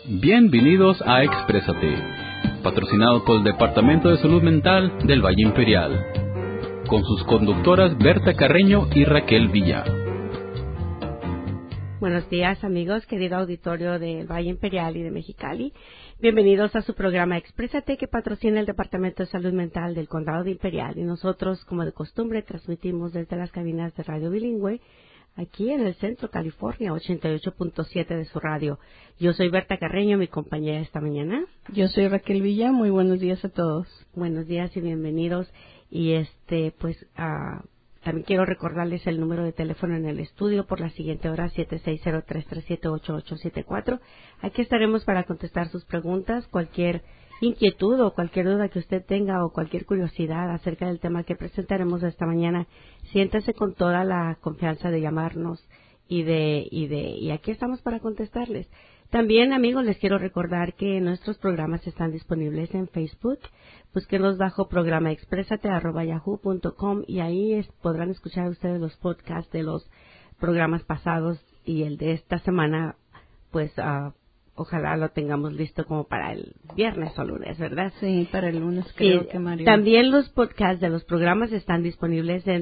Bienvenidos a Exprésate, patrocinado por el Departamento de Salud Mental del Valle Imperial, con sus conductoras Berta Carreño y Raquel Villa. Buenos días, amigos, querido auditorio del Valle Imperial y de Mexicali. Bienvenidos a su programa Exprésate, que patrocina el Departamento de Salud Mental del Condado de Imperial. Y nosotros, como de costumbre, transmitimos desde las cabinas de radio bilingüe aquí en el Centro California, 88.7 de su radio. Yo soy Berta Carreño, mi compañera esta mañana. Yo soy Raquel Villa, muy buenos días a todos. Buenos días y bienvenidos. Y también quiero recordarles el número de teléfono en el estudio por la siguiente hora, 760-337-8874. Aquí estaremos para contestar sus preguntas, cualquier inquietud o cualquier duda que usted tenga o cualquier curiosidad acerca del tema que presentaremos esta mañana. Siéntase con toda la confianza de llamarnos y aquí estamos para contestarles. También, amigos, les quiero recordar que nuestros programas están disponibles en Facebook. Búsquenos bajo programa expresate@yahoo.com y ahí podrán escuchar ustedes los podcasts de los programas pasados y el de esta semana, pues ojalá lo tengamos listo como para el viernes o lunes, ¿verdad? Sí, para el lunes creo que Mario. También los podcasts de los programas están disponibles en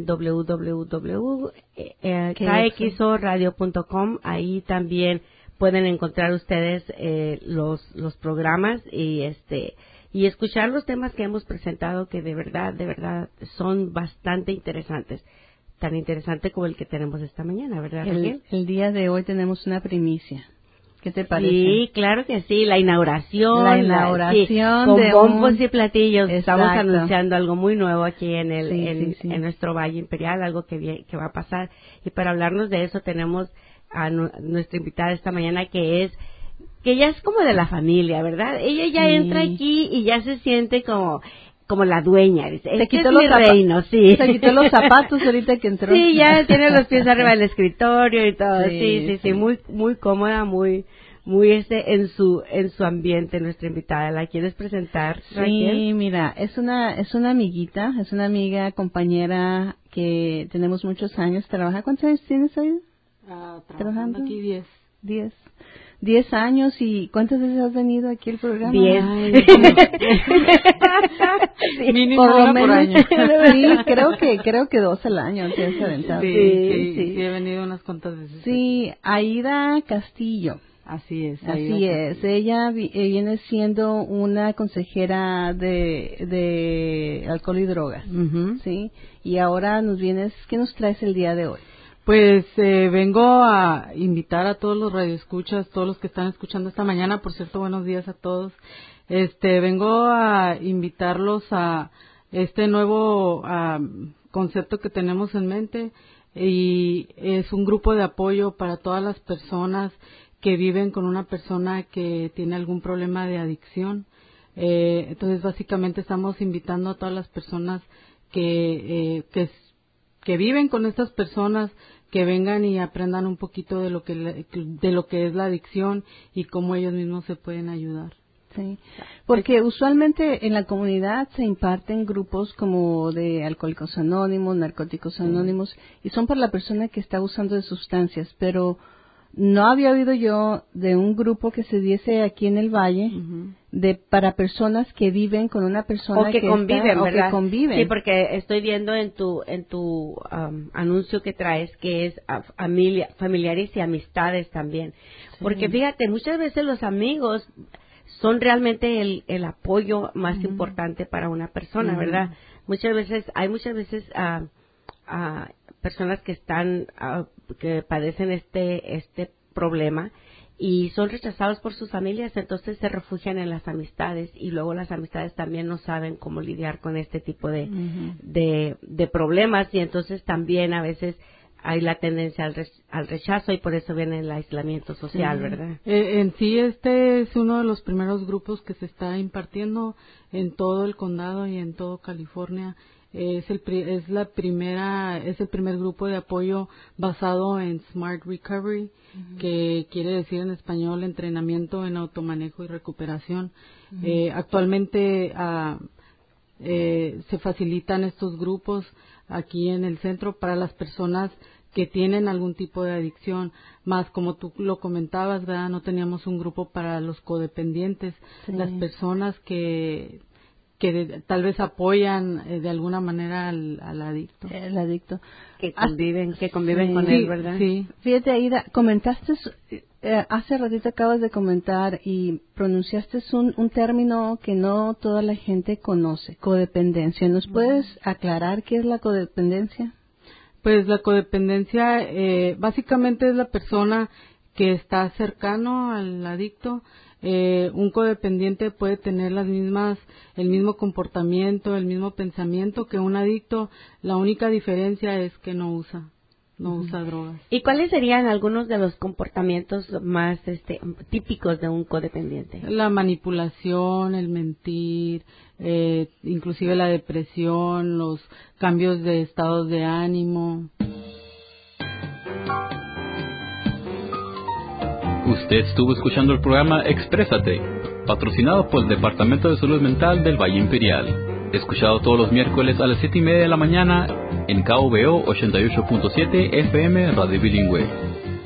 www.kxoradio.com. Ahí también pueden encontrar ustedes los programas y escuchar los temas que hemos presentado, que de verdad son bastante interesantes. Tan interesante como el que tenemos esta mañana, ¿verdad, Raquel? El día de hoy tenemos una primicia. ¿Qué te parece? Sí, claro que sí, la inauguración. Con bombos y platillos. Exacto. Estamos anunciando algo muy nuevo aquí en en nuestro Valle Imperial, algo que va a pasar. Y para hablarnos de eso tenemos a nuestra invitada esta mañana, que ya es como de la familia, ¿verdad? Ella ya entra aquí y ya se siente como la dueña. Dice, se quitó los reino, sí. Se quitó los zapatos ahorita que entró. Sí, ya tiene los pies arriba del escritorio y todo. Sí. Muy cómoda, muy en su ambiente. Nuestra invitada, ¿la quieres presentar, Raquel? Sí, mira, es una amiguita, es una amiga, compañera que tenemos muchos años. ¿Cuántos años tienes hoy? Trabajando aquí 10 años. ¿Y cuántas veces has venido aquí al programa? 10. Mínimo por lo por menos. año. Sí, creo que 2 al año te has aventado. Sí, he venido unas cuantas veces. Sí, Aida Castillo. Así es. Ella viene siendo una consejera de alcohol y drogas, ¿sí? Y ahora ¿qué nos traes el día de hoy? Pues vengo a invitar a todos los radioescuchas, todos los que están escuchando esta mañana. Por cierto, buenos días a todos. Vengo a invitarlos a este nuevo concepto que tenemos en mente, y es un grupo de apoyo para todas las personas que viven con una persona que tiene algún problema de adicción. Entonces, básicamente estamos invitando a todas las personas que viven con estas personas, que vengan y aprendan un poquito de lo que es la adicción y cómo ellos mismos se pueden ayudar. Sí, porque usualmente en la comunidad se imparten grupos como de Alcohólicos Anónimos, Narcóticos Anónimos, y son para la persona que está abusando de sustancias, pero no había oído yo de un grupo que se diese aquí en el Valle para personas que viven con una persona o que conviven, ¿verdad? Que conviven. Sí, porque estoy viendo en tu anuncio que traes que es familiares y amistades también. Sí. Porque fíjate, muchas veces los amigos son realmente el apoyo más importante para una persona, ¿verdad? Hay muchas veces personas que que padecen este problema y son rechazados por sus familias, entonces se refugian en las amistades, y luego las amistades también no saben cómo lidiar con este tipo de problemas, y entonces también a veces hay la tendencia al rechazo, y por eso viene el aislamiento social, ¿verdad? En sí, este es uno de los primeros grupos que se está impartiendo en todo el condado y en todo California. Es el primer grupo de apoyo basado en Smart Recovery, que quiere decir en español entrenamiento en automanejo y recuperación. Actualmente se facilitan estos grupos aquí en el centro para las personas que tienen algún tipo de adicción, más como tú lo comentabas, ¿verdad? No teníamos un grupo para los codependientes, Sí. las personas que tal vez apoyan de alguna manera al adicto. El adicto. Que conviven Sí. con él, ¿verdad? Sí. Fíjate, Aida, comentaste, hace ratito acabas de comentar y pronunciaste un término que no toda la gente conoce, codependencia. ¿Nos puedes aclarar qué es la codependencia? Pues la codependencia básicamente es la persona que está cercano al adicto. Un codependiente puede tener el mismo comportamiento, el mismo pensamiento que un adicto. La única diferencia es que no usa drogas. ¿Y cuáles serían algunos de los comportamientos más típicos de un codependiente? La manipulación, el mentir, inclusive la depresión, los cambios de estados de ánimo. Usted estuvo escuchando el programa Exprésate, patrocinado por el Departamento de Salud Mental del Valle Imperial. Escuchado todos los miércoles a las 7:30 de la mañana en KVO 88.7 FM Radio Bilingüe.